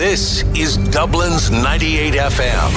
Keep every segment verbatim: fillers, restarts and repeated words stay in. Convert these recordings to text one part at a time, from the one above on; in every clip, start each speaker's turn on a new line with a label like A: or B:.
A: This is Dublin's ninety-eight F M.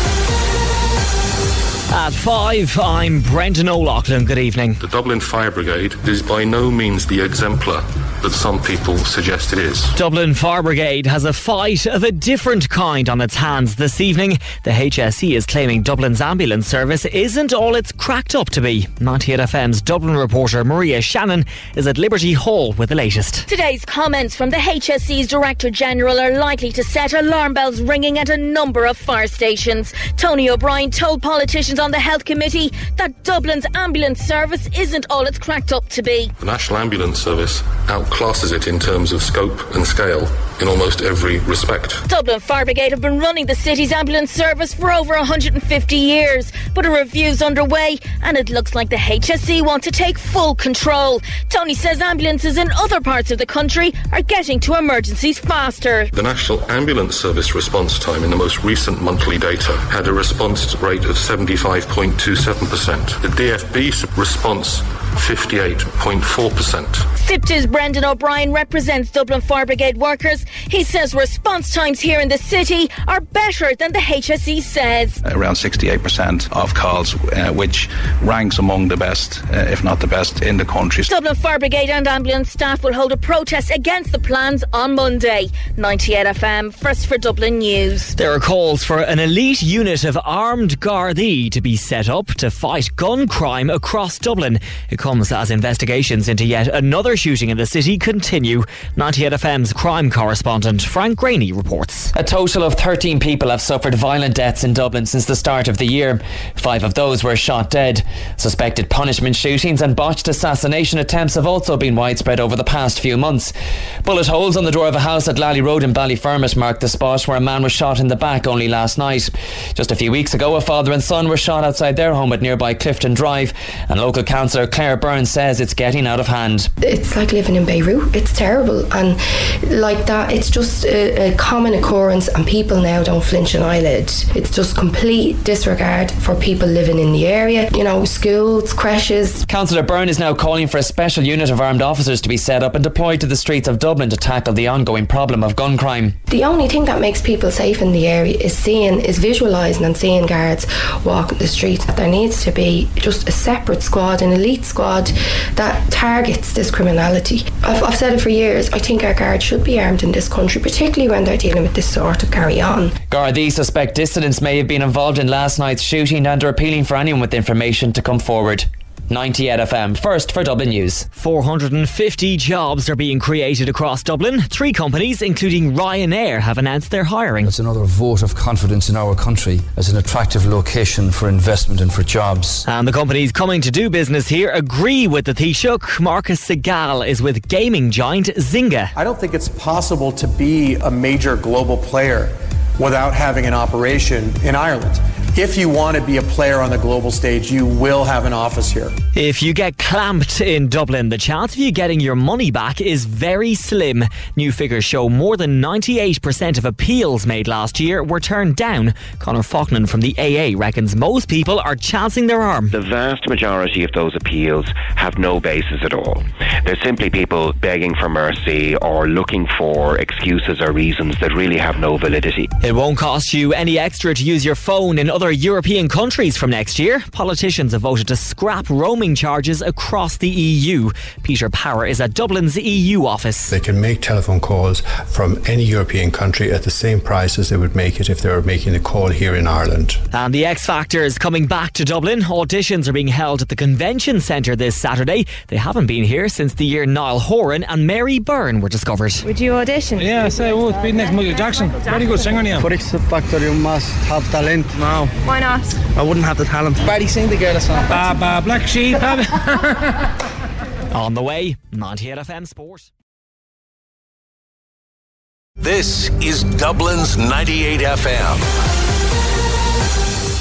B: At five, I'm Brendan O'Loughlin. Good evening.
C: The Dublin Fire Brigade is by no means the exemplar that some people suggest it is.
B: Dublin Fire Brigade has a fight of a different kind on its hands this evening. The H S E is claiming Dublin's ambulance service isn't all it's cracked up to be. ninety-eight F M's Dublin reporter Maria Shannon is at Liberty Hall with the latest.
D: Today's comments from the H S E's Director General are likely to set alarm bells ringing at a number of fire stations. Tony O'Brien told politicians on the Health Committee that Dublin's ambulance service isn't all it's cracked up to be.
C: The National Ambulance Service outclasses it in terms of scope and scale in almost every respect.
D: Dublin Fire Brigade have been running the city's ambulance service for over one hundred fifty years, but a review's underway and it looks like the H S E want to take full control. Tony says ambulances in other parts of the country are getting to emergencies faster.
C: The National Ambulance Service response time in the most recent monthly data had a response rate of seventy-five point two seven percent. The D F B response fifty-eight point four percent.
D: SIPT's Brendan O'Brien represents Dublin Fire Brigade workers. He says response times here in the city are better than the H S E says.
E: Around sixty-eight percent of calls, uh, which ranks among the best, uh, if not the best, in the country.
D: Dublin Fire Brigade and ambulance staff will hold a protest against the plans on Monday. ninety-eight F M, first for Dublin News.
B: There are calls for an elite unit of armed Gardaí to be set up to fight gun crime across Dublin. It comes as investigations into yet another shooting in the city continue. ninety-eight F M's crime correspondent Frank Graney reports.
F: A total of thirteen people have suffered violent deaths in Dublin since the start of the year. Five of those were shot dead. Suspected punishment shootings and botched assassination attempts have also been widespread over the past few months. Bullet holes on the door of a house at Lally Road in Ballyfermot marked the spot where a man was shot in the back only last night. Just a few weeks ago, a father and son were shot outside their home at nearby Clifton Drive, and local councillor Claire Byrne says it's getting out of hand.
G: It's like living in Beirut. It's terrible, and like that, it's just a, a common occurrence, and people now don't flinch an eyelid. It's just complete disregard for people living in the area, you know, schools, creches.
F: Councillor Byrne is now calling for a special unit of armed officers to be set up and deployed to the streets of Dublin to tackle the ongoing problem of gun crime.
G: The only thing that makes people safe in the area is seeing, is visualising and seeing guards walking the streets. There needs to be just a separate squad, an elite squad that targets this criminality. I've, I've said it for years, I think our guards should be armed in this country, particularly when they're dealing with this sort of carry-on.
F: Gardaí suspect dissidents may have been involved in last night's shooting and are appealing for anyone with information to come forward. ninety-eight F M, first for Dublin News.
B: four hundred fifty jobs are being created across Dublin. Three companies, including Ryanair, have announced their hiring.
H: It's another vote of confidence in our country as an attractive location for investment and for jobs.
B: And the companies coming to do business here agree with the Taoiseach. Marcus Segal is with gaming giant Zynga.
I: I don't think it's possible to be a major global player without having an operation in Ireland. If you want to be a player on the global stage, you will have an office here.
B: If you get clamped in Dublin, the chance of you getting your money back is very slim. New figures show more than ninety-eight percent of appeals made last year were turned down. Conor Faulkner from the A A reckons most people are chancing their arm.
J: The vast majority of those appeals have no basis at all. They're simply people begging for mercy or looking for excuses or reasons that really have no validity.
B: It won't cost you any extra to use your phone in other European countries from next year. Politicians have voted to scrap roaming charges across the E U. Peter Power is at Dublin's E U office.
K: They can make telephone calls from any European country at the same price as they would make it if they were making a call here in Ireland.
B: And the X Factor is coming back to Dublin. Auditions are being held at the Convention Centre this Saturday. They haven't been here since the year Niall Horan and Mary Byrne were discovered.
L: Would you audition?
M: Yeah, I say I would. Be next Michael Jackson. Very good singer, Neil.
N: For X Factor you must have talent.
M: No.
L: Why not?
N: I wouldn't have the talent.
M: Barry, sing the girl a song. Ba ba black sheep.
B: On the way, ninety-eight F M Sport.
A: This is Dublin's ninety-eight F M.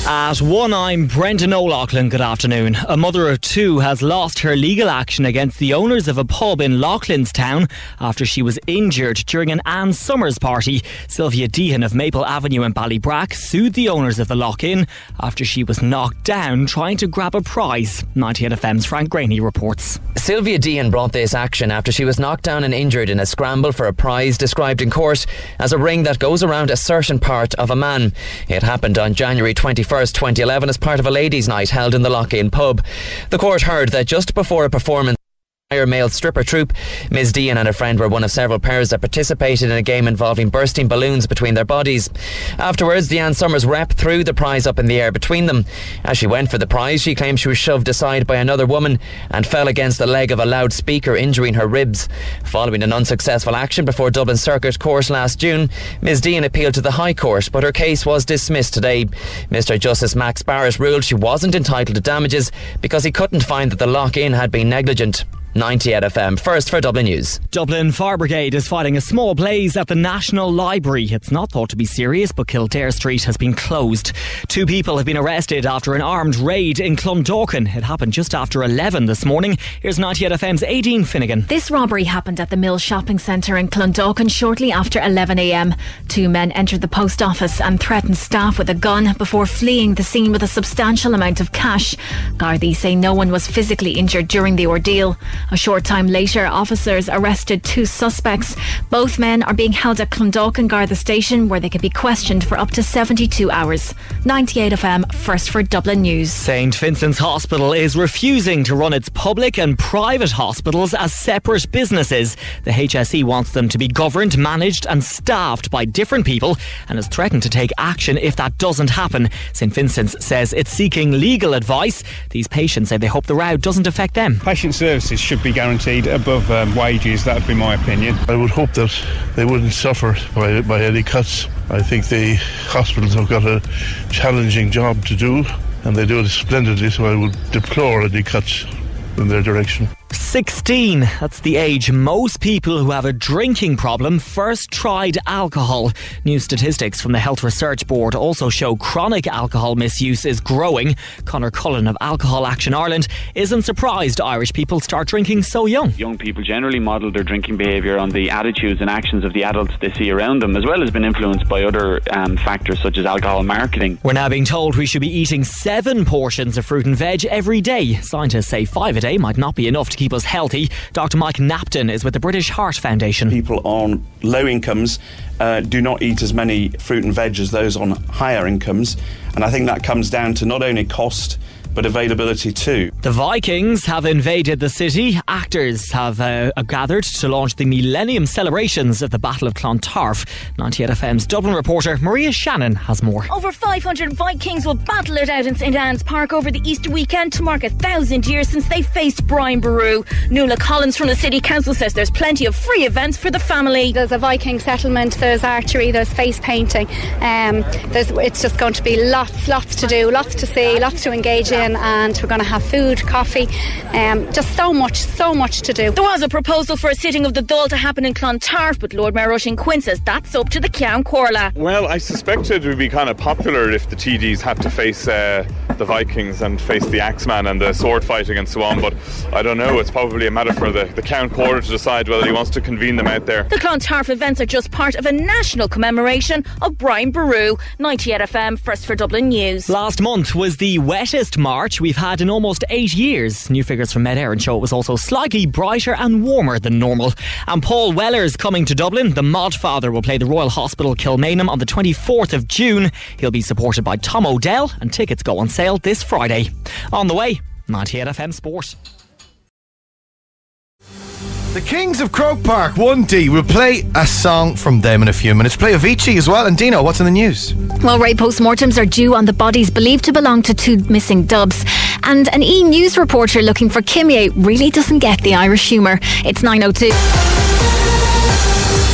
B: At one, I'm Brendan O'Loughlin. Good afternoon. A mother of two has lost her legal action against the owners of a pub in Loughlinstown after she was injured during an Anne Summers party. Sylvia Deehan of Maple Avenue in Ballybrack sued the owners of the Loch Inn after she was knocked down trying to grab a prize. ninety-eight F M's Frank Graney reports.
F: Sylvia Deehan brought this action after she was knocked down and injured in a scramble for a prize described in court as a ring that goes around a certain part of a man. It happened on January twenty-first, twenty eleven as part of a ladies' night held in the Loch Inn pub. The court heard that just before a performance a male stripper troupe, Miz Deehan and a friend were one of several pairs that participated in a game involving bursting balloons between their bodies. Afterwards, the Anne Summers rep threw the prize up in the air between them. As she went for the prize, she claimed she was shoved aside by another woman and fell against the leg of a loudspeaker, injuring her ribs. Following an unsuccessful action before Dublin Circuit Court last June, Miz Deehan appealed to the High Court, but her case was dismissed today. Mister Justice Max Barrett ruled she wasn't entitled to damages because he couldn't find that the Loch Inn had been negligent. ninety-eight F M, first for Dublin News.
B: Dublin Fire Brigade is fighting a small blaze at the National Library. It's not thought to be serious, but Kildare Street has been closed. Two people have been arrested after an armed raid in Clondalkin. It happened just after eleven this morning. Here's ninety-eight F M's Aideen Finnegan.
L: This robbery happened at the Mill Shopping Centre in Clondalkin shortly after eleven a m. Two men entered the post office and threatened staff with a gun before fleeing the scene with a substantial amount of cash. Gardaí say no one was physically injured during the ordeal. A short time later, officers arrested two suspects. Both men are being held at Clondalkin Garda Station, where they can be questioned for up to seventy-two hours. ninety-eight F M, first for Dublin News.
B: Saint Vincent's Hospital is refusing to run its public and private hospitals as separate businesses. The H S E wants them to be governed, managed and staffed by different people and has threatened to take action if that doesn't happen. Saint Vincent's says it's seeking legal advice. These patients say they hope the row doesn't affect them.
M: Patient services should be guaranteed above um, wages. That would be my opinion.
O: I would hope that they wouldn't suffer by, by any cuts. I think the hospitals have got a challenging job to do and they do it splendidly, so I would deplore any cuts in their direction.
B: sixteen, that's the age most people who have a drinking problem first tried alcohol. New statistics from the Health Research Board also show chronic alcohol misuse is growing. Conor Cullen of Alcohol Action Ireland isn't surprised Irish people start drinking so young.
P: Young people generally model their drinking behaviour on the attitudes and actions of the adults they see around them, as well as been influenced by other um, factors such as alcohol marketing.
B: We're now being told we should be eating seven portions of fruit and veg every day. Scientists say five a day might not be enough to keep us healthy. Doctor Mike Napton is with the British Heart Foundation.
Q: People on low incomes uh, do not eat as many fruit and veg as those on higher incomes, and I think that comes down to not only cost but availability too.
B: The Vikings have invaded the city. Actors have uh, gathered to launch the Millennium celebrations of the Battle of Clontarf. ninety-eight F M's Dublin reporter Maria Shannon has more.
D: Over five hundred Vikings will battle it out in St Anne's Park over the Easter weekend to mark a thousand years since they faced Brian Boru. Nuala Collins from the City Council says there's plenty of free events for the family.
R: There's a Viking settlement, there's archery, there's face painting. Um, there's, it's just going to be lots, lots to do, lots to see, lots to engage in. And we're going to have food, coffee, um, just so much, so much to do.
D: There was a proposal for a sitting of the Dáil to happen in Clontarf, but Lord Mayor Oisin Quinn says that's up to the Ceann Comhairle.
S: Well, I suspect it would be kind of popular if the T Ds had to face uh, the Vikings and face the Axeman and the sword fighting and so on, but I don't know, it's probably a matter for the, the Ceann Comhairle to decide whether he wants to convene them out there.
D: The Clontarf events are just part of a national commemoration of Brian Boru. ninety-eight F M, first for Dublin News.
B: Last month was the wettest March we've had in almost eight years. New figures from Met Éireann show it was also slightly brighter and warmer than normal. And Paul Weller's coming to Dublin. The Modfather will play the Royal Hospital Kilmainham on the twenty-fourth of June. He'll be supported by Tom O'Dell and tickets go on sale this Friday. On the way, ninety-eight F M Sport.
T: The Kings of Croke Park, one D. We'll play a song from them in a few minutes. Play Avicii as well. And Dino, what's in the news?
L: Well, Ray, postmortems are due on the bodies believed to belong to two missing dubs. And an E! News reporter looking for Kimye really doesn't get the Irish humour. It's nine oh two.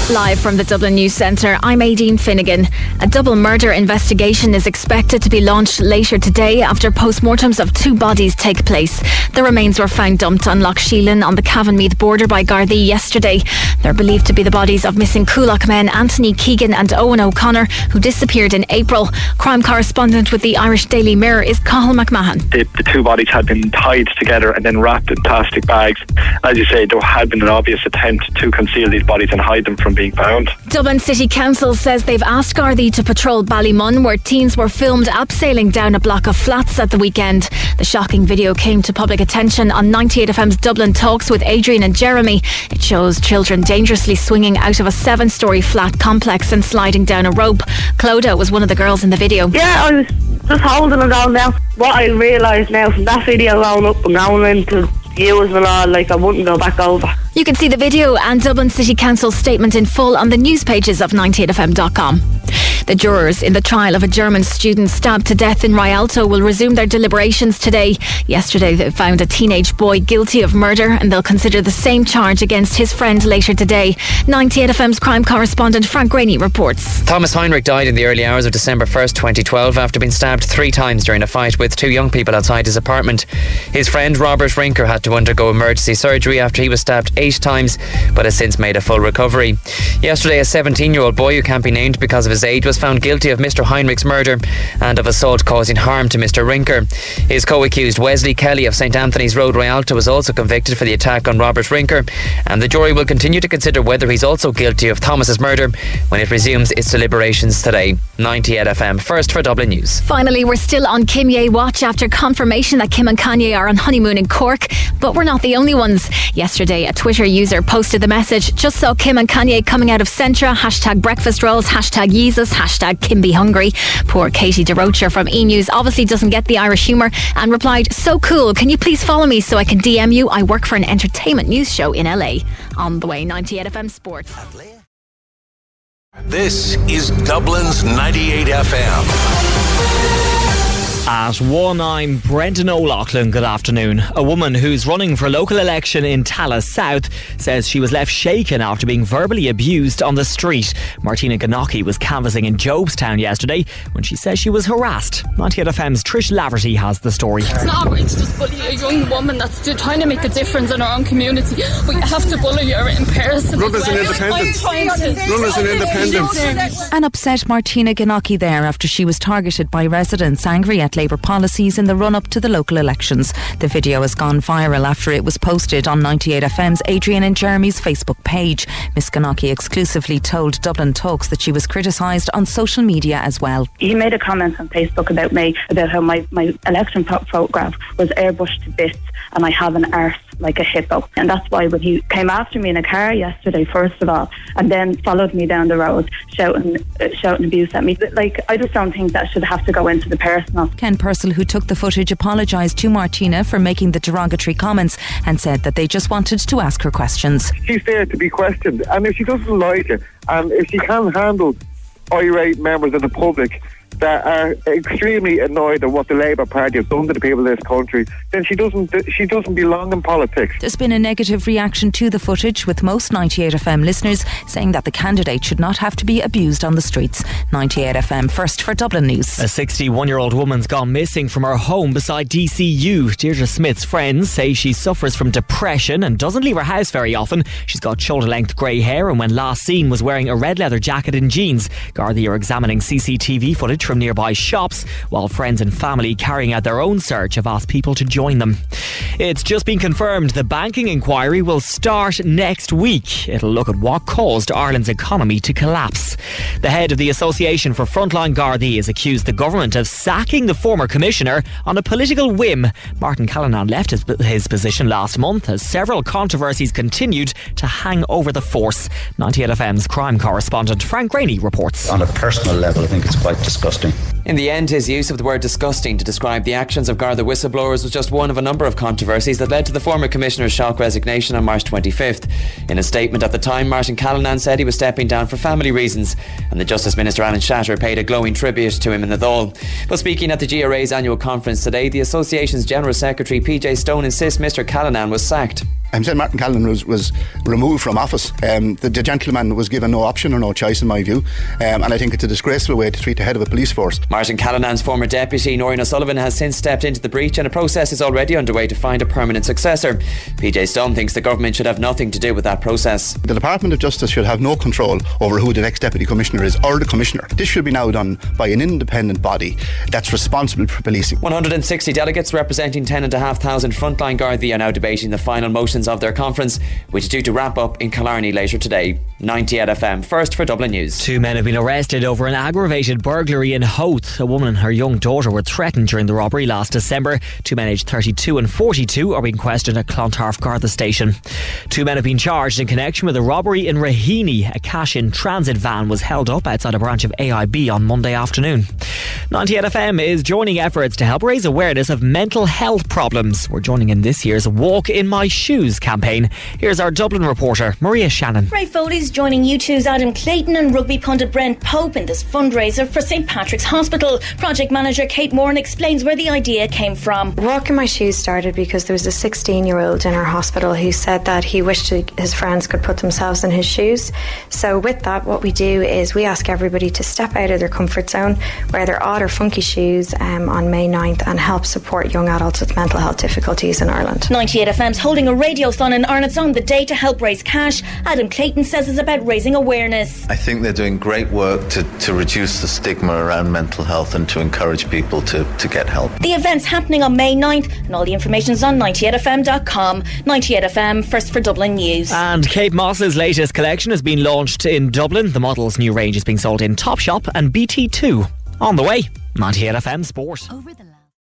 L: Live from the Dublin News Centre, I'm Aideen Finnegan. A double murder investigation is expected to be launched later today after postmortems of two bodies take place. The remains were found dumped on Loch Sheelin on the Cavan-Meath border by Gardaí yesterday. They're believed to be the bodies of missing Coolock men Anthony Keegan and Owen O'Connor, who disappeared in April. Crime correspondent with the Irish Daily Mirror is Cathal McMahon.
U: The, the two bodies had been tied together and then wrapped in plastic bags. As you say, there had been an obvious attempt to conceal these bodies and hide them from being found.
L: Dublin City Council says they've asked Gardaí to patrol Ballymun, where teens were filmed abseiling down a block of flats at the weekend. The shocking video came to public attention on ninety-eight F M's Dublin Talks with Adrian and Jeremy. It shows children dangerously swinging out of a seven-storey flat complex and sliding down a rope. Clodagh was one of the girls in the video.
V: Yeah, I was just holding it down now. What I realised now from that video going up and going into views and all, like I wouldn't go back over.
L: You can see the video and Dublin City Council's statement in full on the news pages of ninety-eight F M dot com. The jurors in the trial of a German student stabbed to death in Rialto will resume their deliberations today. Yesterday they found a teenage boy guilty of murder and they'll consider the same charge against his friend later today. ninety-eight F M's crime correspondent Frank Rainey reports.
F: Thomas Heinrich died in the early hours of December first, twenty twelve after being stabbed three times during a fight with two young people outside his apartment. His friend Robert Rinker had to undergo emergency surgery after he was stabbed eight times but has since made a full recovery. Yesterday a seventeen-year-old boy who can't be named because of his age was found guilty of Mister Heinrich's murder and of assault causing harm to Mister Rinker. His co-accused Wesley Kelly of St Anthony's Road, Rialto, was also convicted for the attack on Robert Rinker, and the jury will continue to consider whether he's also guilty of Thomas's murder when it resumes its deliberations today. ninety-eight F M, first for Dublin News.
L: Finally, we're still on Kim Ye watch after confirmation that Kim and Kanye are on honeymoon in Cork, but we're not the only ones. Yesterday a Twitter user posted the message, just saw Kim and Kanye coming out of Centra, hashtag breakfast rolls, hashtag Yeezus, hashtag Kim be hungry. Poor Katie DeRocher from E! News obviously doesn't get the Irish humour and replied, so cool, can you please follow me so I can D M you? I work for an entertainment news show in L A. On the way, ninety-eight F M Sports.
A: This is Dublin's ninety-eight F M.
B: At one, I'm Brendan O'Loughlin. Good afternoon. A woman who's running for a local election in Tallaght South says she was left shaken after being verbally abused on the street. Martina Ganocki was canvassing in Jobstown yesterday when she says she was harassed. ninety-eight F M's Trish Laverty has the story.
W: It's not right to just bully a young woman that's trying to make a difference in our own community. We have to bully her in person.
X: Run as an independent. Run as an independent.
Y: An upset Martina Ganocki there after she was targeted by residents angry at Labour policies in the run-up to the local elections. The video has gone viral after it was posted on ninety-eight F M's Adrian and Jeremy's Facebook page. Miss Ganocki exclusively told Dublin Talks that she was criticised on social media as well.
V: He made a comment on Facebook about me, about how my, my election photograph was airbrushed to bits and I have an arse like a hippo. And that's why when he came after me in a car yesterday, first of all, and then followed me down the road shouting uh, shouting abuse at me. Like, I just don't think that should have to go into the personal.
Y: Ken Purcell, who took the footage, apologised to Martina for making the derogatory comments and said that they just wanted to ask her questions.
X: She's there to be questioned, and if she doesn't like it, and if she can't handle irate members of the public that are extremely annoyed at what the Labour Party has done to the people of this country, then she doesn't she doesn't belong in politics.
Y: There's been a negative reaction to the footage, with most ninety-eight F M listeners saying that the candidate should not have to be abused on the streets. ninety-eight F M, first for Dublin News.
B: A sixty-one-year-old woman's gone missing from her home beside D C U. Deirdre Smith's friends say she suffers from depression and doesn't leave her house very often. She's got shoulder-length grey hair and when last seen was wearing a red leather jacket and jeans. Gardaí are examining C C T V footage from nearby shops, while friends and family carrying out their own search have asked people to join them. It's just been confirmed the banking inquiry will start next week. It'll look at what caused Ireland's economy to collapse. The head of the Association for Frontline Gardaí has accused the government of sacking the former commissioner on a political whim. Martin Callanan left his, his position last month as several controversies continued to hang over the force. ninety-eight F M's crime correspondent Frank Rainey reports.
Z: On a personal level, I think it's quite disgusting.
F: In the end, his use of the word disgusting to describe the actions of Garda whistleblowers was just one of a number of controversies that led to the former commissioner's shock resignation on March twenty-fifth. In a statement at the time, Martin Callanan said he was stepping down for family reasons, and the Justice Minister Alan Shatter paid a glowing tribute to him in the Dáil. But speaking at the G R A's annual conference today, the association's General Secretary P J Stone insists Mr Callanan was sacked.
C: I'm saying Martin Callanan was, was removed from office. Um, the, the gentleman was given no option or no choice, in my view, um, and I think it's a disgraceful way to treat the head of a police force.
F: Martin Callanan's former deputy, Noreen O'Sullivan, has since stepped into the breach, and a process is already underway to find a permanent successor. P J Stone thinks the government should have nothing to do with that process.
C: The Department of Justice should have no control over who the next Deputy Commissioner is, or the Commissioner. This should be now done by an independent body that's responsible for policing.
F: one hundred sixty delegates representing ten thousand five hundred frontline Gardaí are now debating the final motions of their conference, which is due to wrap up in Killarney later today. ninety-eight F M, first for Dublin News.
B: Two men have been arrested over an aggravated burglary in Howth. A woman and her young daughter were threatened during the robbery last December. Two men aged thirty-two and forty-two are being questioned at Clontarf Garda station. Two men have been charged in connection with a robbery in Raheny. A cash-in transit van was held up outside a branch of A I B on Monday afternoon. ninety-eight F M is joining efforts to help raise awareness of mental health problems. We're joining in this year's Walk in My Shoes campaign. Here's our Dublin reporter, Maria Shannon.
D: Ray Foley's joining U two's Adam Clayton and rugby pundit Brent Pope in this fundraiser for St Patrick's Hospital. Project manager Kate Moran explains where the idea came from.
E: Walk in My Shoes started because there was a sixteen year old in our hospital who said that he wished his friends could put themselves in his shoes. So with that, what we do is we ask everybody to step out of their comfort zone, wear their odd or funky shoes um, on May ninth, and help support young adults with mental health difficulties in Ireland.
D: ninety-eight F M's holding a radiothon in Arnott's on the day to help raise cash. Adam Clayton says it's about raising awareness.
G: I think they're doing great work to, to reduce the stigma around mental health and to encourage people to, to get help.
D: The event's happening on May ninth and all the information's on ninety-eight F M dot com. ninety-eight F M, first for Dublin News.
B: And Kate Moss's latest collection has been launched in Dublin. The model's new range is being sold in Topshop and B T two. On the way, ninety-eight F M Sport.
L: Over the